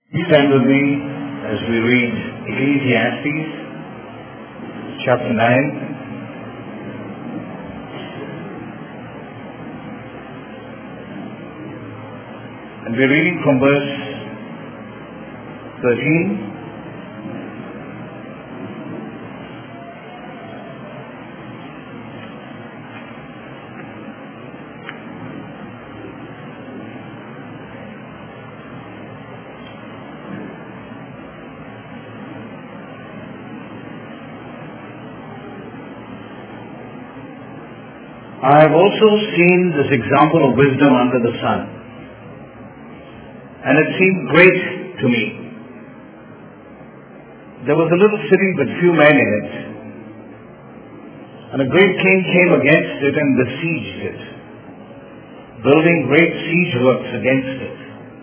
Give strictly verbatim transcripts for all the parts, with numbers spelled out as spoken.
Please stand with me as we read Ecclesiastes chapter nine. And we're reading from verse thirteen. I have also seen this example of wisdom under the sun, and it seemed great to me. There was a little city with few men in it, and a great king came against it and besieged it, building great siege works against it.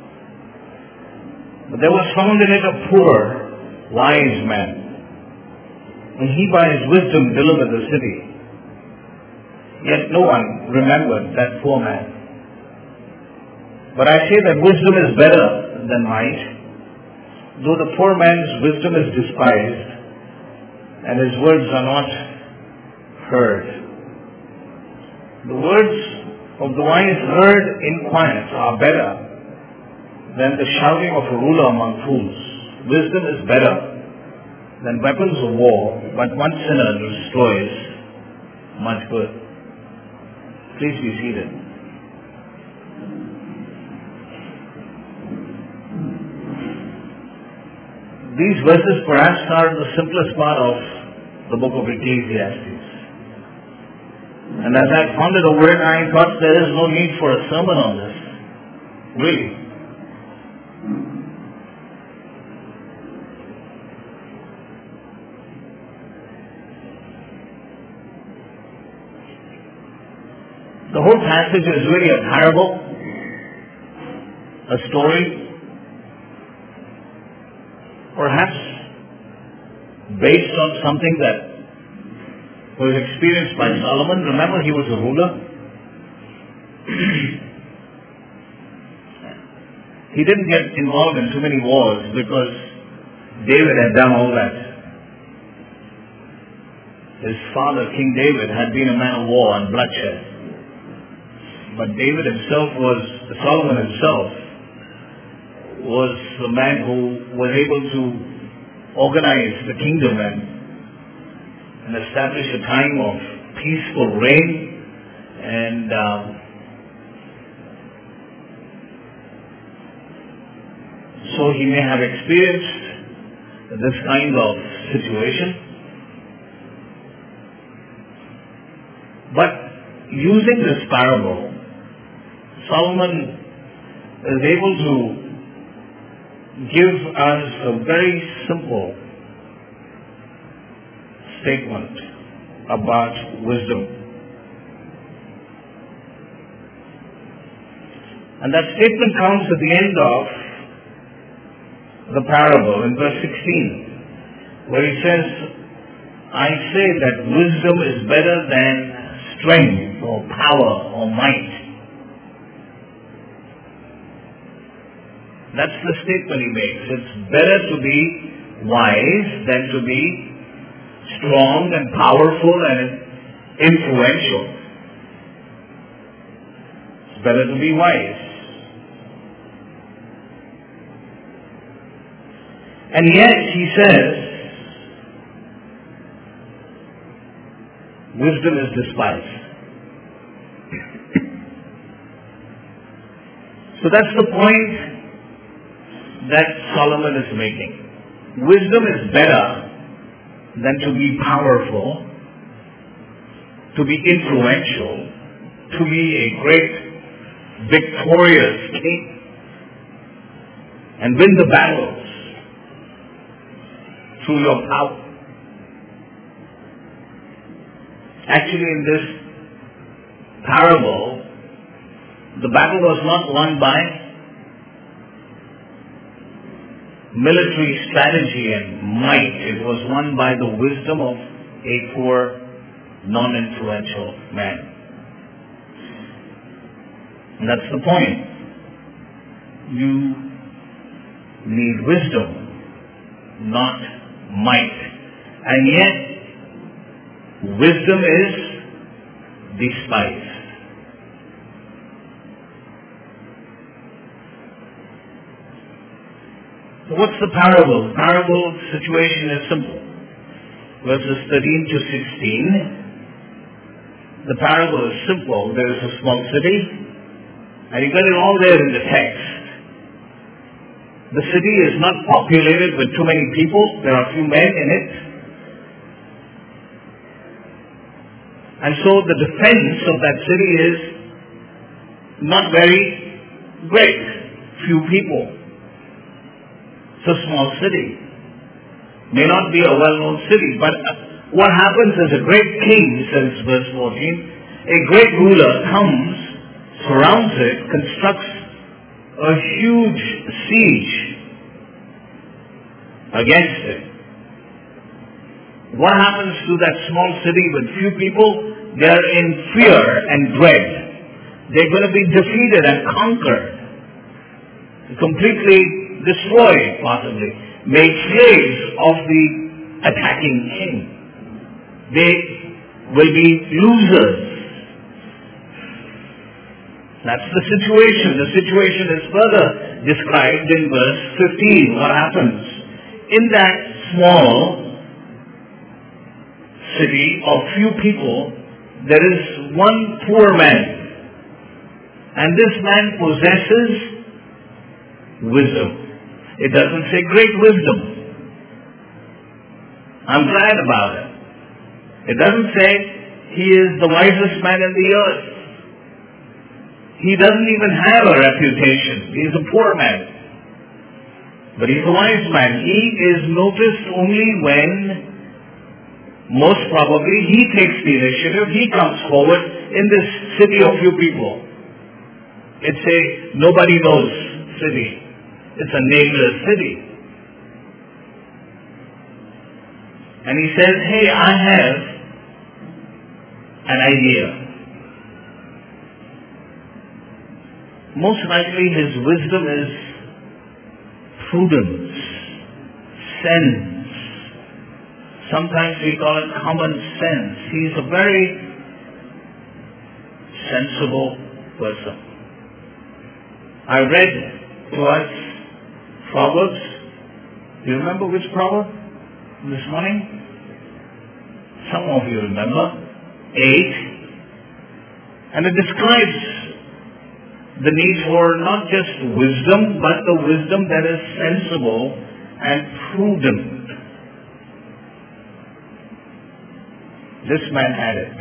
But there was found in it a poor, wise man, and he by his wisdom delivered the city. Yet no one remembered that poor man. But I say that wisdom is better than might, though the poor man's wisdom is despised, and his words are not heard. The words of the wise heard in quiet are better than the shouting of a ruler among fools. Wisdom is better than weapons of war, but one sinner destroys much good. Please be seated. These verses perhaps are the simplest part of the book of Ecclesiastes. And as I pondered over it, I thought there is no need for a sermon on this. Really. The whole passage is really a parable, a story, perhaps based on something that was experienced by Solomon. Remember, he was a ruler. He didn't get involved in too many wars because David had done all that. His father, King David, had been a man of war and bloodshed. But David himself was, Solomon himself, was a man who was able to organize the kingdom and, and establish a time of peaceful reign. And um, so he may have experienced this kind of situation. But using this parable, Solomon is able to give us a very simple statement about wisdom. And that statement comes at the end of the parable in verse sixteen, where he says, I say that wisdom is better than strength or power or might. That's the statement he makes. It's better to be wise than to be strong and powerful and influential. It's better to be wise. And yet, he says, wisdom is despised. So that's the point that Solomon is making. Wisdom is better than to be powerful, to be influential, to be a great, victorious king, and win the battles through your power. Actually, in this parable, the battle was not won by military strategy and might. It was won by the wisdom of a poor, non-influential man. And that's the point. You need wisdom, not might. And yet, wisdom is despised. So what's the parable? The parable situation is simple. Verses thirteen to sixteen. The parable is simple. There is a small city, and you got it all there in the text. The city is not populated with too many people. There are few men in it. And so the defense of that city is not very great. Few people. It's a small city. May not be a well-known city, but what happens is a great king, says verse fourteen, a great ruler comes, surrounds it, constructs a huge siege against it. What happens to that small city with few people? They are in fear and dread. They're going to be defeated and conquered, completely destroyed, possibly, made slaves of the attacking king. They will be losers. That's the situation. The situation is further described in verse fifteen. What happens? In that small city of few people, there is one poor man. And this man possesses wisdom. It doesn't say great wisdom. I'm glad about it. It doesn't say he is the wisest man in the earth. He doesn't even have a reputation. He's a poor man. But he's a wise man. He is noticed only when, most probably, he takes the initiative. He comes forward in this city of few people. It's a nobody knows city. It's a nameless city. And he says, hey, I have an idea. Most likely his wisdom is prudence, sense. Sometimes we call it common sense. He's a very sensible person. I read to us Proverbs. Do you remember which proverb this morning? Some of you remember. Eight. And it describes the need for not just wisdom, but the wisdom that is sensible and prudent. This man had it.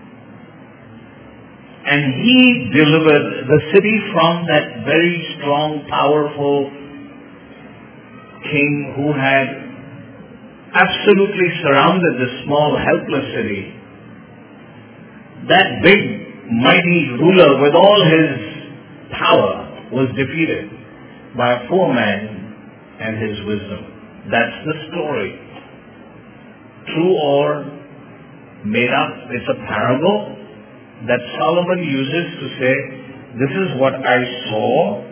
And he delivered the city from that very strong, powerful king who had absolutely surrounded the small, helpless city. That big, mighty ruler with all his power was defeated by a poor man and his wisdom. That's the story. True or made up. It's a parable that Solomon uses to say, this is what I saw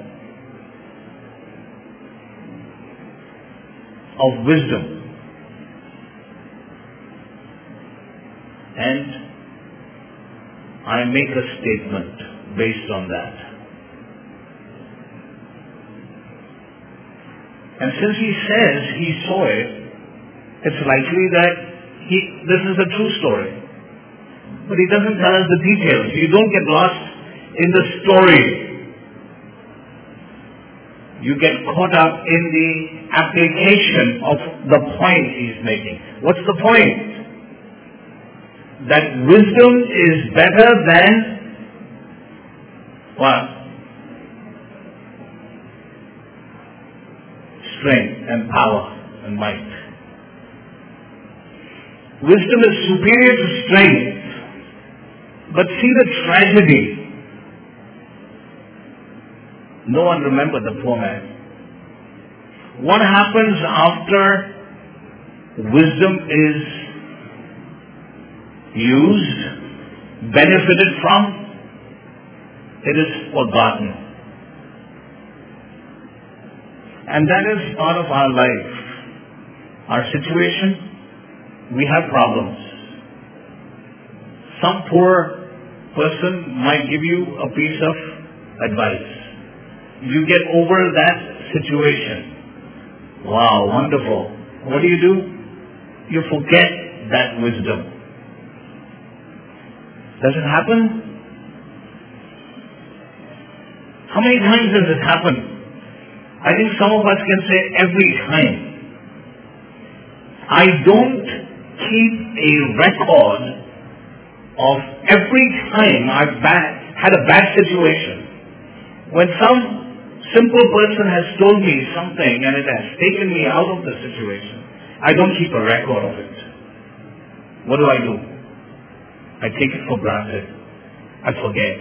of wisdom. And I make a statement based on that. And since he says he saw it, it's likely that he, this is a true story. But he doesn't tell us the details. You don't get lost in the story. You get caught up in the application of the point he's making. What's the point? That wisdom is better than what? Strength and power and might. Wisdom is superior to strength. But see the tragedy. No one remembered the poor man. What happens after wisdom is used, benefited from? It is forgotten. And that is part of our life. Our situation, we have problems. Some poor person might give you a piece of advice. You get over that situation. Wow, wonderful. What do you do? You forget that wisdom. Does it happen? How many times does it happen? I think some of us can say every time. I don't keep a record of every time I've bad, had a bad situation. When some simple person has told me something and it has taken me out of the situation, I don't keep a record of it. What do I do? I take it for granted. I forget.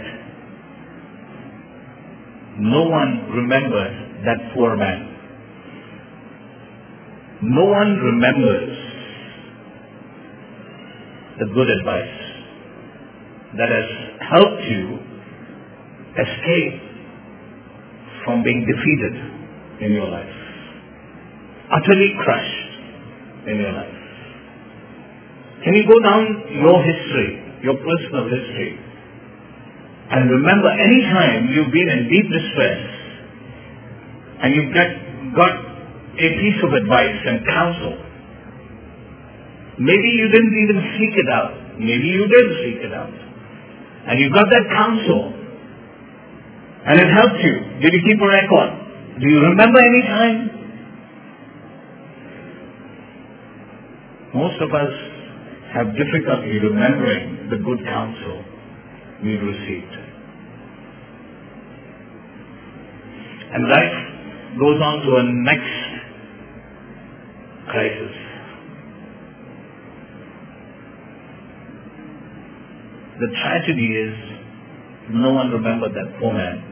No one remembered that poor man. No one remembers the good advice that has helped you escape from being defeated in your life, utterly crushed in your life. Can you go down your history, your personal history, and remember any time you've been in deep distress and you've got, got a piece of advice and counsel? Maybe you didn't even seek it out. Maybe you did seek it out. And you got that counsel. And it helped you. Did you keep a record? Do you remember any time? Most of us have difficulty remembering the good counsel we received. And life goes on to a next crisis. The tragedy is no one remembered that poor man.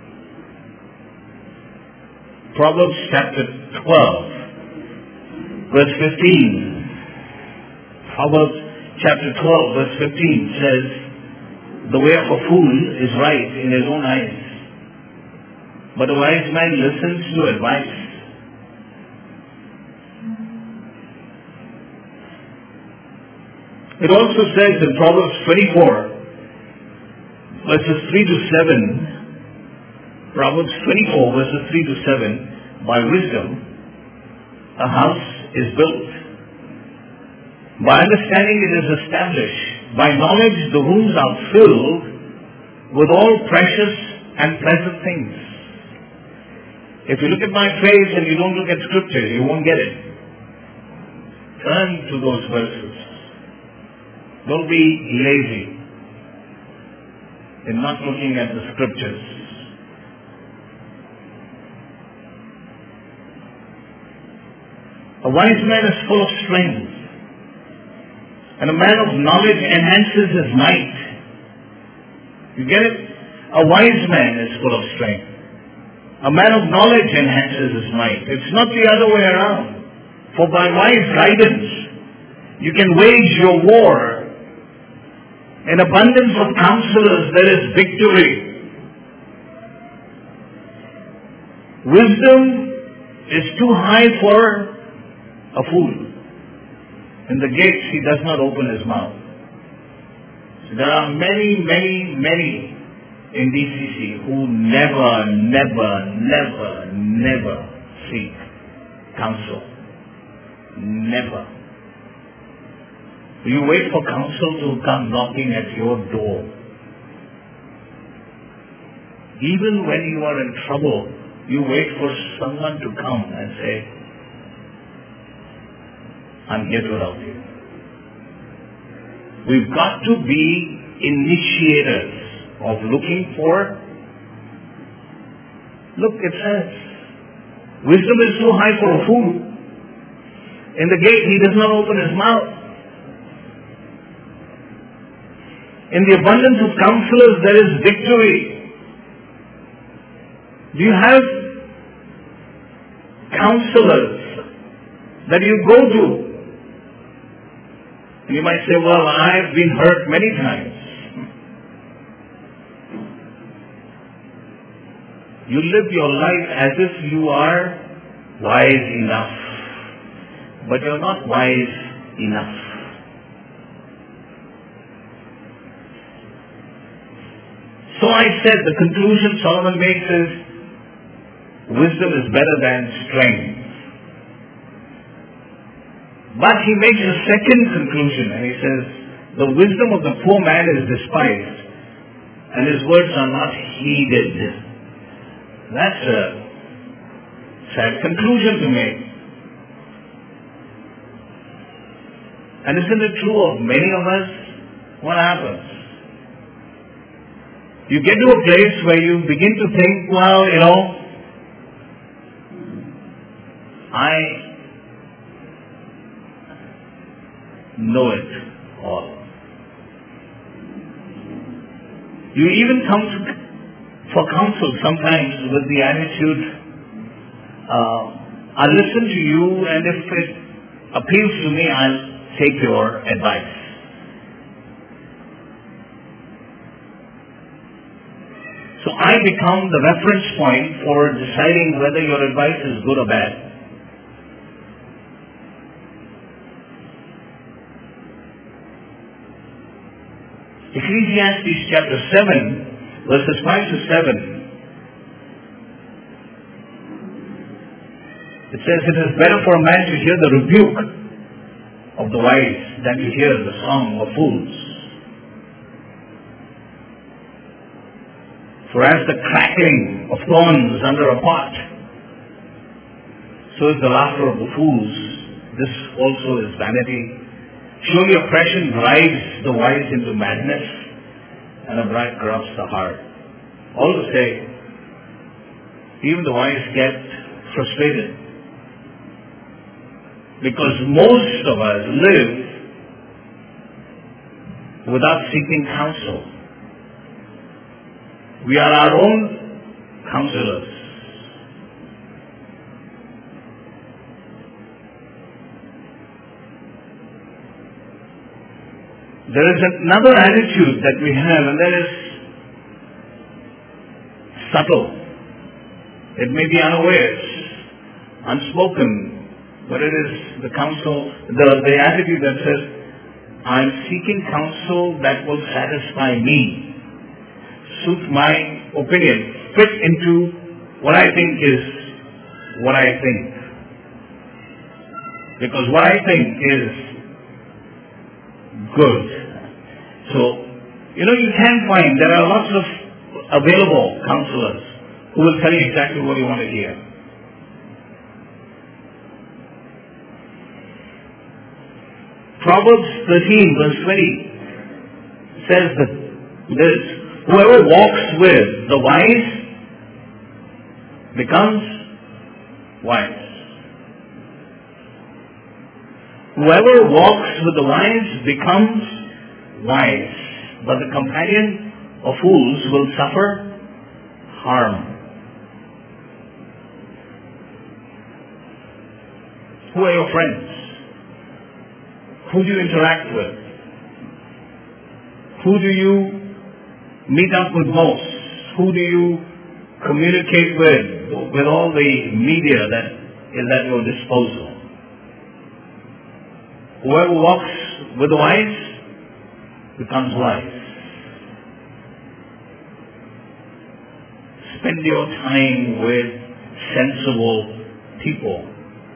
Proverbs chapter twelve, verse fifteen. Proverbs chapter twelve, verse fifteen says, "The way of a fool is right in his own eyes, but a wise man listens to advice." It also says in Proverbs twenty-four, verses three to seven, Proverbs twenty-four, verses three to seven, "By wisdom a house is built. By understanding it is established. By knowledge the rooms are filled with all precious and pleasant things." If you look at my face and you don't look at scripture, you won't get it. Turn to those verses. Don't be lazy in not looking at the scriptures. A wise man is full of strength, and a man of knowledge enhances his might. You get it? A wise man is full of strength. A man of knowledge enhances his might. It's not the other way around. For by wise guidance, you can wage your war. In abundance of counselors, there is victory. Wisdom is too high for a fool. In the gates, he does not open his mouth. So there are many, many, many in D C C who never, never, never, never seek counsel. Never. You wait for counsel to come knocking at your door. Even when you are in trouble, you wait for someone to come and say, "I'm here to help you." We've got to be initiators of looking for. Look, it says, wisdom is too high for a fool. In the gate, he does not open his mouth. In the abundance of counselors, there is victory. Do you have counselors that you go to? And you might say, "Well, I've been hurt many times." You live your life as if you are wise enough, but you're not wise enough. So I said the conclusion Solomon makes is wisdom is better than strength. But he makes a second conclusion and he says the wisdom of the poor man is despised and his words are not heeded. That's a sad conclusion to make. And isn't it true of many of us? What happens? You get to a place where you begin to think, well, you know, I know it all. You even come to, for counsel sometimes with the attitude, uh, I'll listen to you and if it appeals to me, I'll take your advice. So I become the reference point for deciding whether your advice is good or bad. Ecclesiastes chapter seven, verses five to seven. It says, it is better for a man to hear the rebuke of the wise than to hear the song of fools. For as the crackling of thorns under a pot, so is the laughter of the fools. This also is vanity. Surely oppression drives the wise into madness, and a bribe corrupts the heart. All to say, even the wise get frustrated. Because most of us live without seeking counsel. We are our own counselors. There is another attitude that we have, and that is subtle. It may be unawares, unspoken, but it is the counsel, the, the attitude that says, I'm seeking counsel that will satisfy me, suit my opinion, fit into what I think is what I think. Because what I think is good. So, you know, you can find there are lots of available counselors who will tell you exactly what you want to hear. Proverbs thirteen verse twenty says that this, whoever walks with the wise becomes wise. Whoever walks with the wise becomes wise, but the companion of fools will suffer harm. Who are your friends? Who do you interact with? Who do you meet up with most? Who do you communicate with, with all the media that is at your disposal? Whoever walks with the wise becomes wise. Spend your time with sensible people,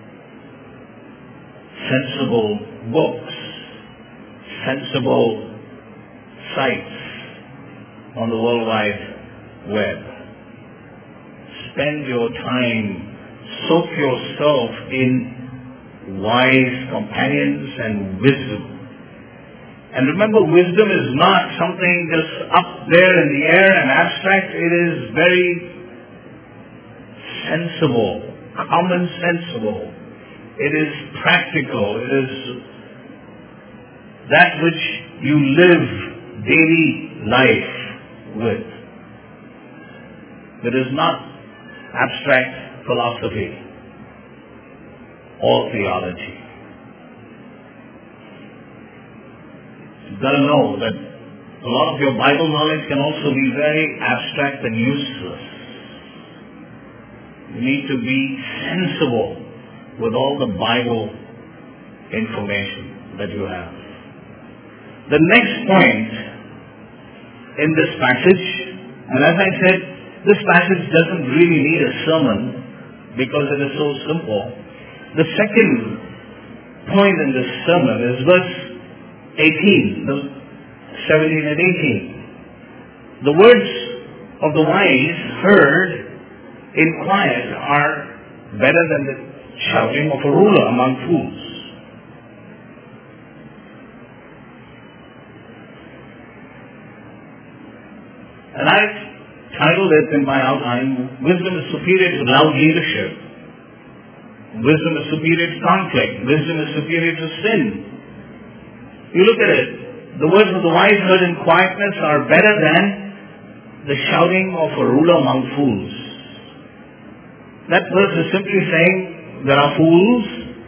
sensible books, sensible sites on the World Wide Web. Spend your time, soak yourself in wise companions and wisdom. And remember, wisdom is not something just up there in the air and abstract. It is very sensible, common sensible. It is practical. It is that which you live daily life with. It is not abstract philosophy or theology. You've got to know that a lot of your Bible knowledge can also be very abstract and useless. You need to be sensible with all the Bible information that you have. The next point in this passage, and as I said, this passage doesn't really need a sermon because it is so simple. The second point in this sermon is verse eighteen, the seventeen and eighteen. The words of the wise heard in quiet are better than the shouting of a ruler among fools. And I've titled it in my outline, Wisdom is superior to loud leadership. Wisdom is superior to conflict. Wisdom is superior to sin. You look at it. The words of the wise heard in quietness are better than the shouting of a ruler among fools. That verse is simply saying there are fools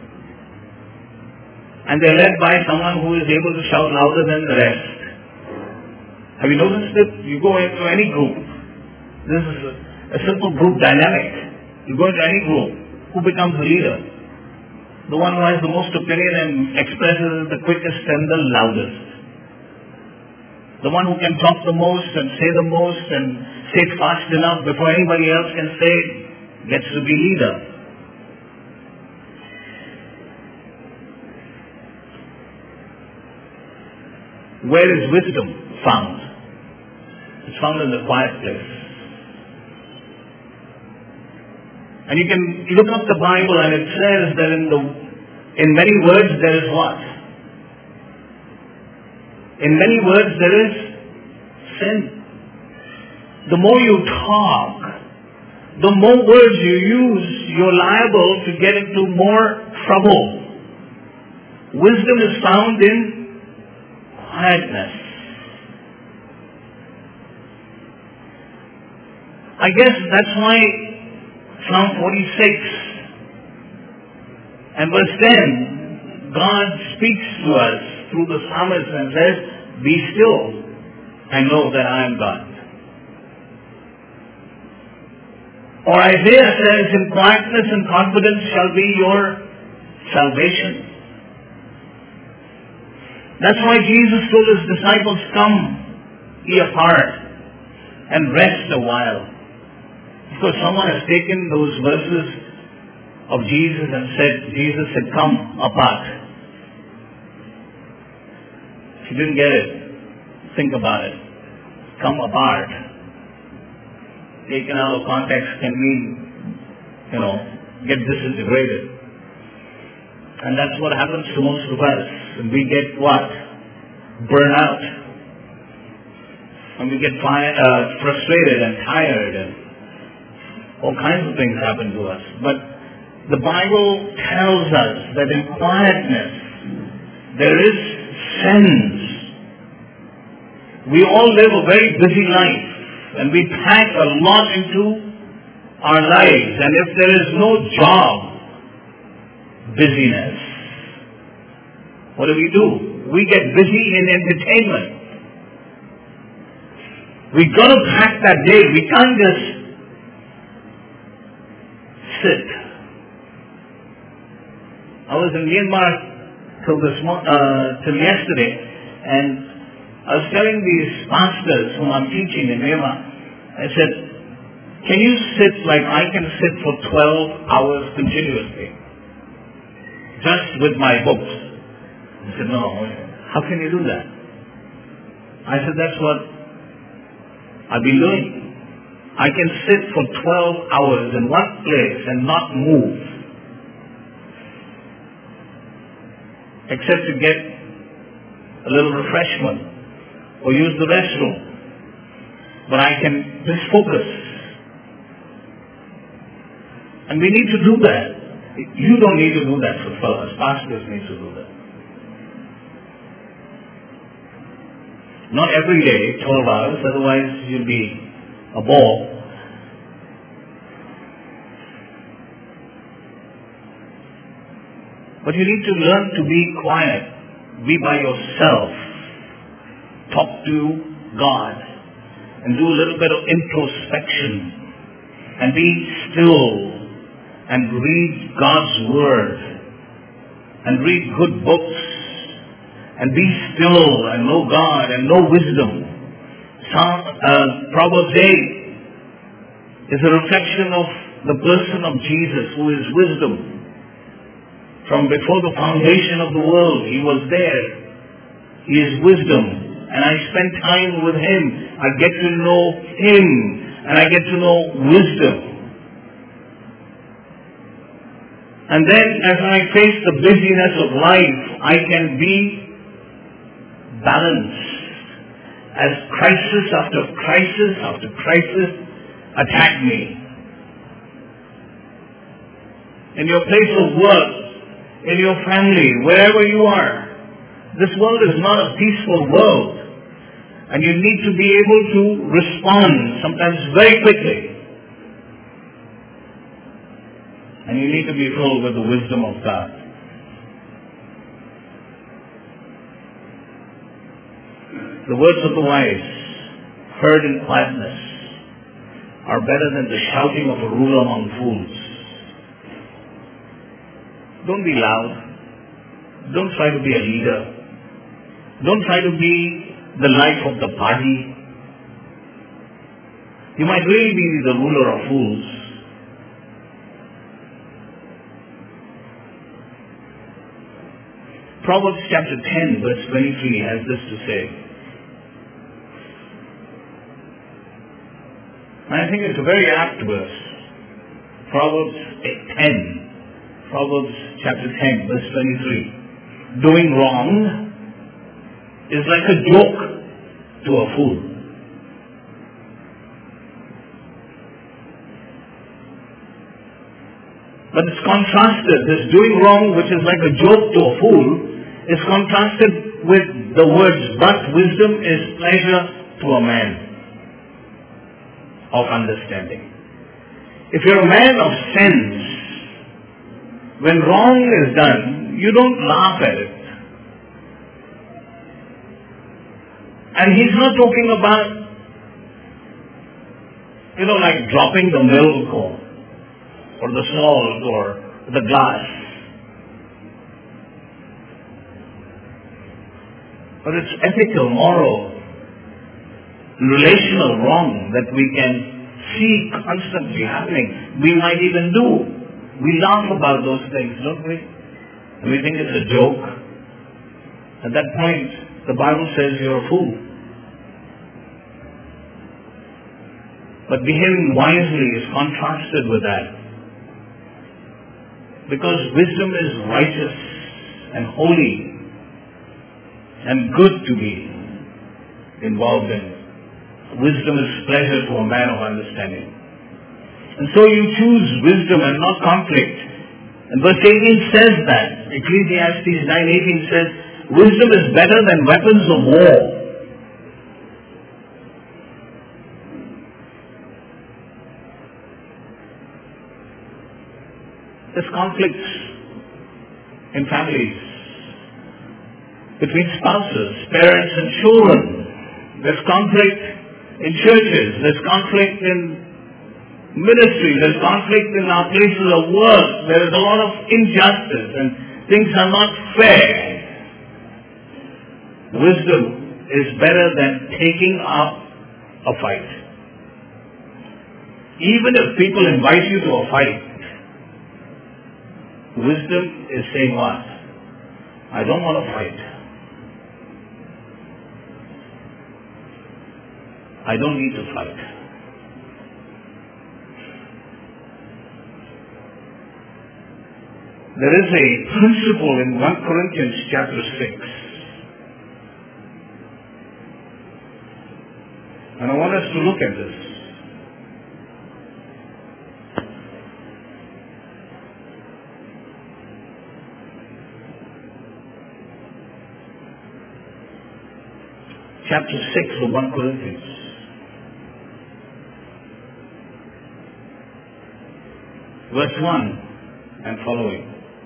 and they're led by someone who is able to shout louder than the rest. Have you noticed it? You go into any group. This is a, a simple group dynamic. You go into any group. Who becomes the leader? The one who has the most opinion and expresses it the quickest and the loudest. The one who can talk the most and say the most and say it fast enough before anybody else can say it gets to be leader. Where is wisdom found? It's found in the quiet place. And you can look up the Bible and it says that in the in many words there is what? In many words there is sin. The more you talk, the more words you use, you're liable to get into more trouble. Wisdom is found in quietness. I guess that's why Psalm forty-six and verse ten, God speaks to us through the psalmist and says, be still and know that I am God. Or Isaiah says, in quietness and confidence shall be your salvation. That's why Jesus told his disciples, come ye apart and rest a while. Because someone has taken those verses of Jesus and said, Jesus said, come apart. If you didn't get it, think about it. Come apart. Taken out of context can mean, you know, get disintegrated. And that's what happens to most of us. And we get what? Burn out. And we get fi- uh, frustrated and tired and all kinds of things happen to us. But the Bible tells us that in quietness there is sense. We all live a very busy life and we pack a lot into our lives. And if there is no job, busyness, what do we do? We get busy in entertainment. We've got to pack that day. We can't just sit. I was in Myanmar till this mo- uh, till yesterday, and I was telling these pastors whom I'm teaching in Myanmar, I said, can you sit like I can sit for twelve hours continuously? Just with my books. He said, no, how can you do that? I said, that's what I've been doing. I can sit for twelve hours in one place and not move. Except to get a little refreshment or use the restroom. But I can just focus. And we need to do that. You don't need to do that for fellows. Pastors need to do that. Not every day, twelve hours, otherwise you'll be a bore. But you need to learn to be quiet. Be by yourself. Talk to God. And do a little bit of introspection. And be still and read God's Word and read good books and be still and know God and know wisdom. Psalm, uh, Proverbs eight is a reflection of the person of Jesus, who is wisdom. From before the foundation of the world, He was there. He is wisdom. And I spend time with Him. I get to know Him. And I get to know wisdom. And then as I face the busyness of life, I can be balanced. As crisis after crisis after crisis attack me. In your place of work, in your family, wherever you are, this world is not a peaceful world. And you need to be able to respond, sometimes very quickly. And you need to be filled with the wisdom of God. The words of the wise, heard in quietness, are better than the shouting of a ruler among fools. Don't be loud. Don't try to be a leader. Don't try to be the life of the party. You might really be the ruler of fools. Proverbs chapter ten verse twenty-three has this to say. And I think it's a very apt verse. Proverbs ten. Proverbs chapter ten verse twenty-three. Doing wrong is like a joke to a fool. But it's contrasted. This doing wrong, which is like a joke to a fool, is contrasted with the words, but wisdom is pleasure to a man of understanding. If you're a man of sense, when wrong is done, you don't laugh at it. And he's not talking about, you know, like dropping the milk or, or the salt or the glass. But it's ethical, moral, relational wrong that we can see constantly happening. We might even do. We laugh about those things, don't we? We think it's a joke. At that point, the Bible says you're a fool. But behaving wisely is contrasted with that. Because wisdom is righteous and holy and good to be involved in. Wisdom is pleasure to a man of understanding. And so you choose wisdom and not conflict. And verse eighteen says that. Ecclesiastes nine eighteen says, wisdom is better than weapons of war. There's conflicts in families, between spouses, parents and children. There's conflict in churches. There's conflict in ministry. There's conflict in our places of work. There is a lot of injustice and things are not fair. Wisdom is better than taking up a fight. Even if people invite you to a fight, wisdom is saying what? I don't want to fight. I don't need to fight. There is a principle in First Corinthians chapter six. And I want us to look at this. Chapter six of First Corinthians. Verse one and following.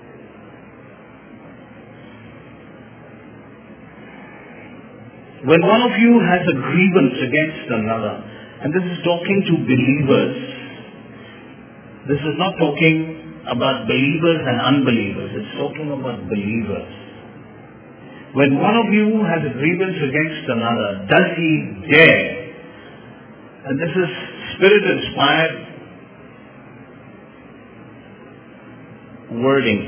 When one of you has a grievance against another, and this is talking to believers, this is not talking about believers and unbelievers. It's talking about believers. When one of you has a grievance against another, does he dare? And this is Spirit-inspired wording.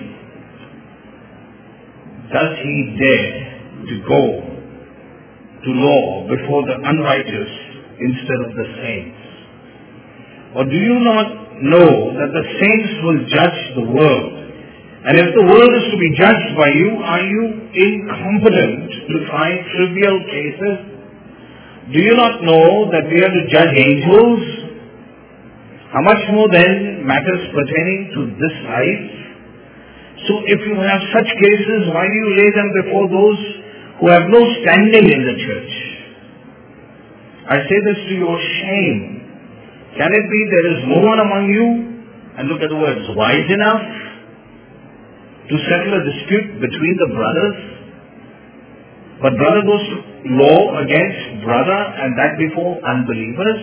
Does he dare to go to law before the unrighteous instead of the saints? Or do you not know that the saints will judge the world? And if the world is to be judged by you, are you incompetent to try trivial cases? Do you not know that we are to judge angels? How much more then matters pertaining to this life? So if you have such cases, why do you lay them before those who have no standing in the church? I say this to your shame. Can it be there is no one among you, and look at the words, wise enough to settle a dispute between the brothers? But brother goes to law against brother, and that before unbelievers?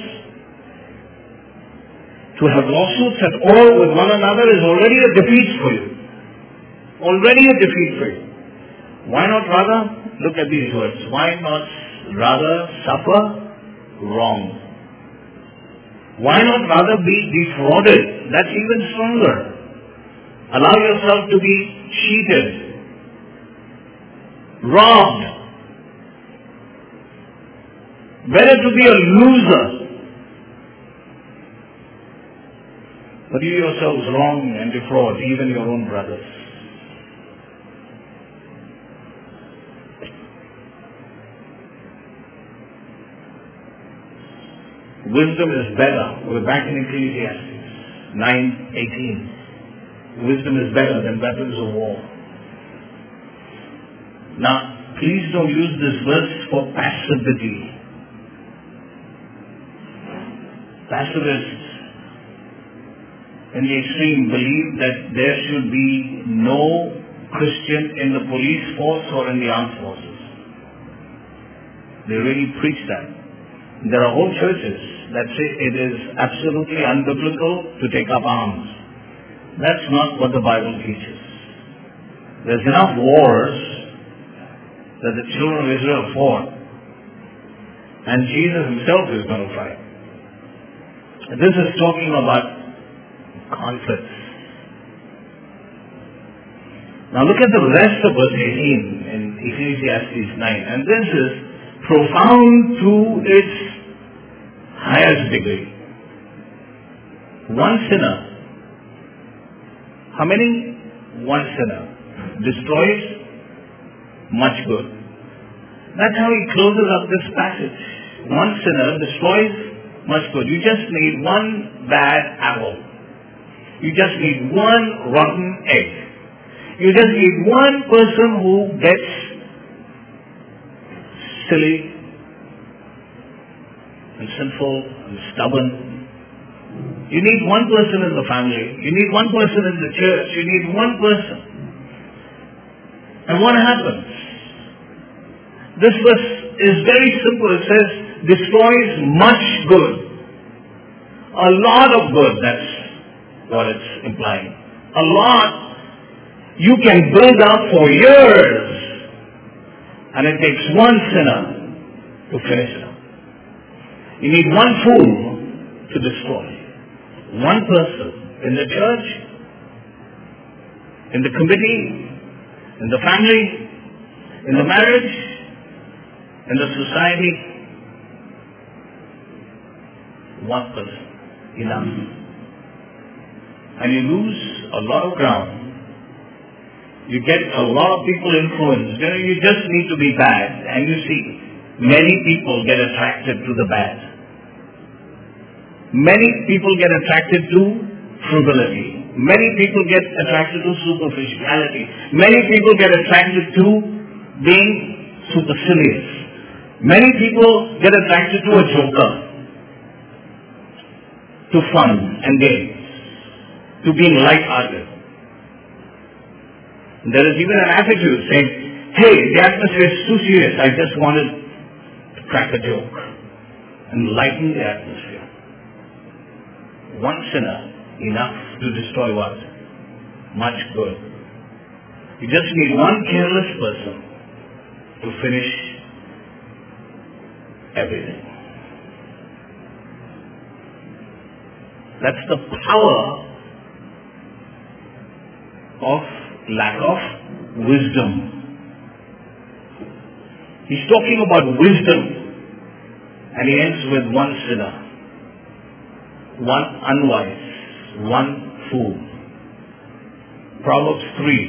To have lawsuits at all with one another is already a defeat for you. Already a defeat for you. Why not rather, look at these words, why not rather suffer wrong? Why not rather be defrauded? That's even stronger. Allow yourself to be cheated, robbed. Better to be a loser. But you yourselves wrong and defraud even your own brothers. Wisdom is better. We're back in Ecclesiastes nine eighteen. Wisdom is better than weapons of war. Now, please don't use this verse for passivity. Pacifists in the extreme believe that there should be no Christian in the police force or in the armed forces. They really preach that. There are whole churches that say it is absolutely unbiblical to take up arms. That's not what the Bible teaches. There's enough wars that the children of Israel fought, and Jesus himself is going to fight. This is talking about conflicts. Now look at the rest of verse eighteen in Ecclesiastes nine, and this is profound to its highest degree. One sinner, how many? One sinner destroys much good. That's how he closes up this passage. One sinner destroys much good. You just need one bad apple. You just need one rotten egg. You just need one person who gets silly and sinful and stubborn. You need one person in the family. You need one person in the church. You need one person. And what happens? This verse is very simple. It says, destroys much good. A lot of good, that's what it's implying. A lot you can build up for years. And it takes one sinner to finish it up. You need one fool to destroy. One person in the church, in the committee, in the family, in the marriage, in the society. One person. Enough. And you lose a lot of ground. You get a lot of people influenced. You know, you just need to be bad. And you see, many people get attracted to the bad. Many people get attracted to frivolity. Many people get attracted to superficiality. Many people get attracted to being supercilious. Many people get attracted to a joker, to fun and games, to being light-hearted. There is even an attitude saying, hey, the atmosphere is too serious. I just wanted to crack a joke and lighten the atmosphere. One sinner, enough to destroy what? much good. You just need one careless person to finish everything. That's the power of lack of wisdom. He's talking about wisdom, and he ends with one sinner, one unwise, one fool. Proverbs three,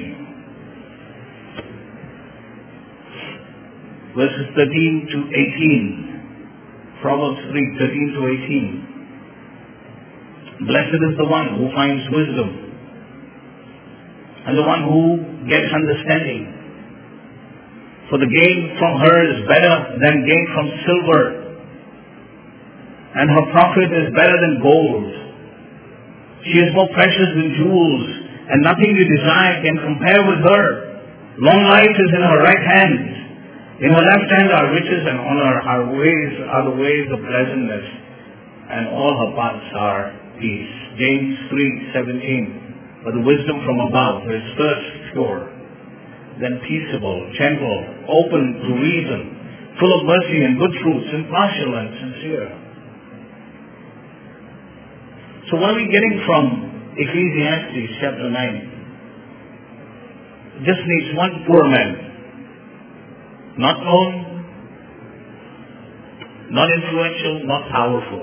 verses thirteen to eighteen. Proverbs three, thirteen to eighteen. Blessed is the one who finds wisdom, and the one who gets understanding. For the gain from her is better than gain from silver, and her profit is better than gold. She is more precious than jewels, and nothing you desire can compare with her. Long life is in her right hand. In her left hand are riches and honor. Her ways are the ways of pleasantness, and all her paths are peace. James three seventeen. But the wisdom from above is first pure, then peaceable, gentle, open to reason, full of mercy and good fruits, impartial and sincere. So what are we getting from Ecclesiastes chapter nine? It just needs one poor man, not known, not influential, not powerful,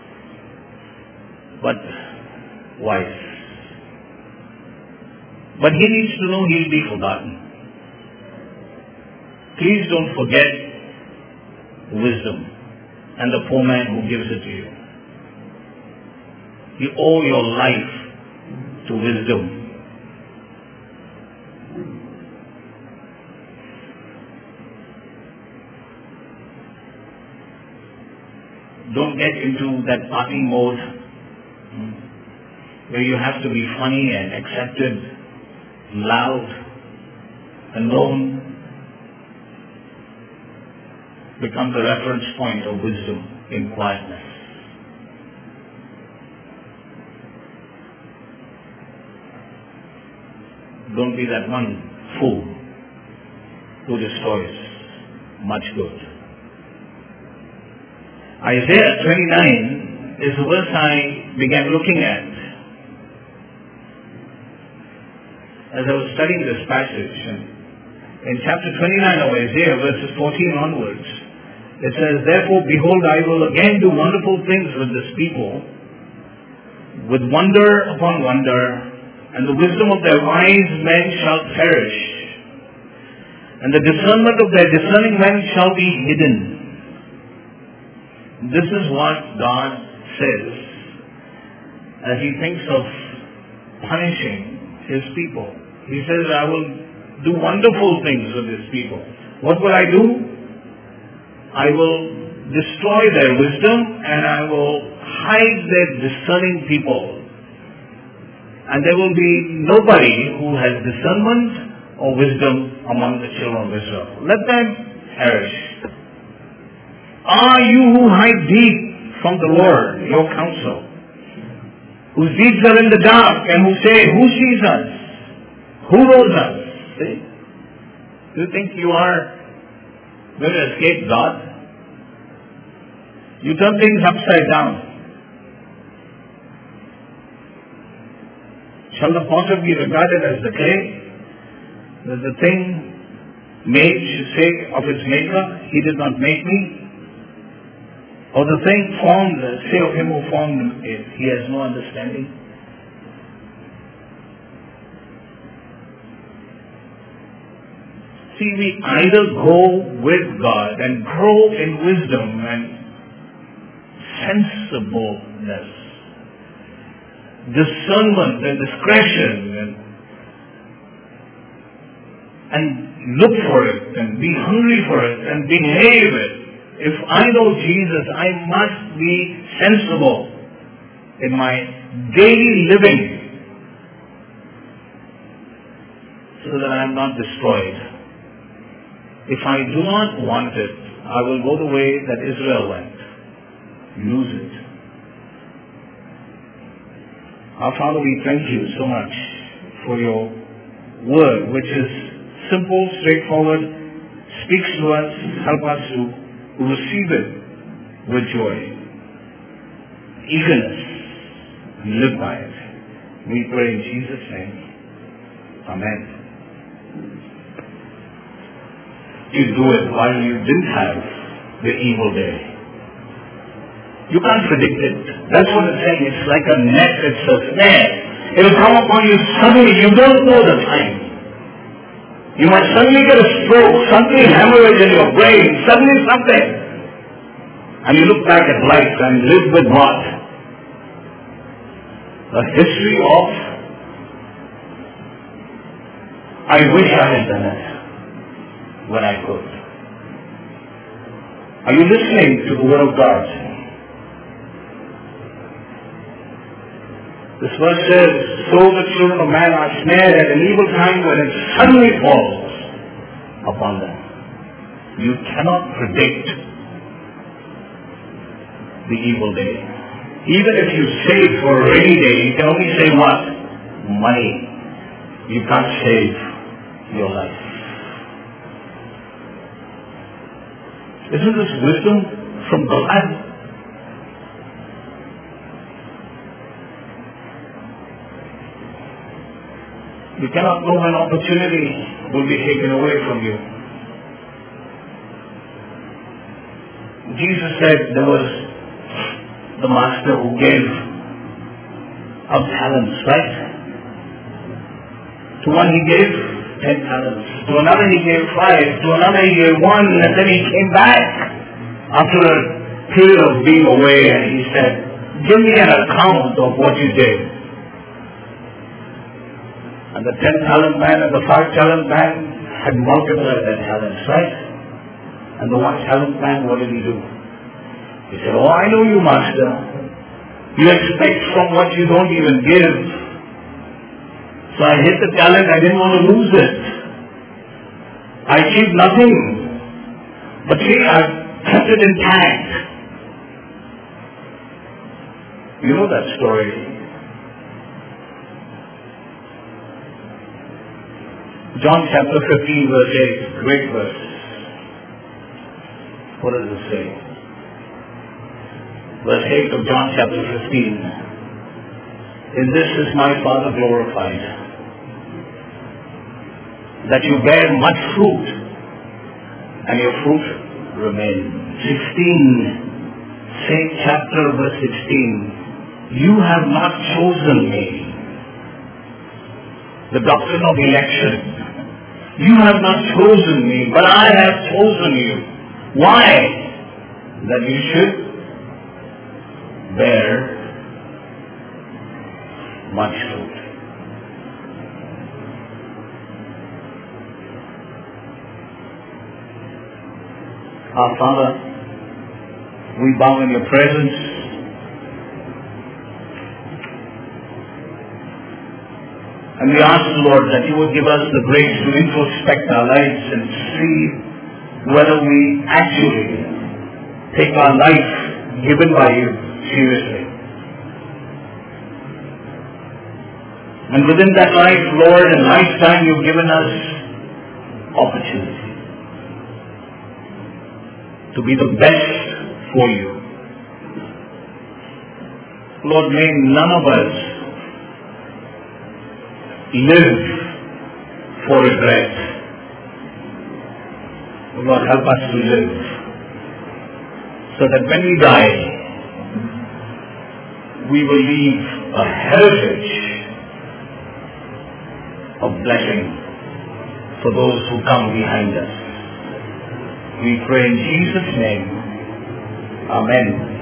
but wise. But he needs to know he'll be forgotten. Please don't forget wisdom and the poor man who gives it to you. You owe your life to wisdom. Don't get into that party mode where you have to be funny and accepted, loud, and known. Become the reference point of wisdom in quietness. Don't be that one fool who destroys much good. Isaiah twenty-nine is the verse I began looking at as I was studying this passage. And in chapter twenty-nine of Isaiah, verses fourteen onwards, it says, Therefore, behold, I will again do wonderful things with this people, with wonder upon wonder, and the wisdom of their wise men shall perish, and the discernment of their discerning men shall be hidden. This is what God says as he thinks of punishing his people. He says, I will do wonderful things with his people. What will I do? I will destroy their wisdom, and I will hide their discerning people. And there will be nobody who has discernment or wisdom among the children of Israel. Let them perish. Are you who hide deep from the Lord, your counsel, whose deeds are in the dark, and who say, Who sees us? Who knows us? See? Do you think you are going to escape God? You turn things upside down. Shall the potter be regarded as the clay? That the thing made should say of its maker, He did not make me? Or the thing formed, say of him who formed it, he has no understanding? See, we either go with God and grow in wisdom and sensibleness, discernment and discretion, and, and look for it and be hungry for it and behave it. If I know Jesus, I must be sensible in my daily living so that I am not destroyed. If I do not want it, I will go the way that Israel went. Lose it. Our Father, we thank you so much for your word, which is simple, straightforward, speaks to us. Help us to receive it with joy, eagerness, and live by it. We pray in Jesus' name. Amen. You do it while you didn't have the evil day. You can't predict it. That's what it's saying. It's like a net. It's a snare. It will come upon you suddenly. You don't know the time. You might suddenly get a stroke, suddenly hemorrhage in your brain, suddenly something. And you look back at life and live with what? A history of, I wish I had done it when I could. Are you listening to the Word of God? This verse says, so the children of man are snared at an evil time when it suddenly falls upon them. You cannot predict the evil day. Even if you save for a rainy day, you can only save what? Money. You can't save your life. Isn't this wisdom from God? You cannot know when opportunity will be taken away from you. Jesus said there was the master who gave up talents, right? To one he gave ten talents. To another he gave five. To another he gave one. And then he came back after a period of being away and he said, give me an account of what you did. And the ten talent man and the five talent man had multiplied their talents, right? And the one talent man, what did he do? He said, oh, I know you, master. You expect from what you don't even give. So I hit the talent, I didn't want to lose it. I achieved nothing. But see, I've kept it intact. You know that story. John chapter fifteen verse eight, great verse. What does it say? Verse eight of John chapter fifteen. In this is my Father glorified, that you bear much fruit, and your fruit remains. sixteen, same chapter verse sixteen. You have not chosen me. The doctrine of election. You have not chosen me, but I have chosen you. Why? That you should bear much fruit. Our Father, we bow in your presence. And we ask, Lord, that you would give us the grace to introspect our lives and see whether we actually take our life given by you seriously. And within that life, Lord, and lifetime, you've given us opportunity to be the best for you. Lord, may none of us live for regret. Lord, help us to live so that when we die, we will leave a heritage of blessing for those who come behind us. We pray in Jesus' name. Amen.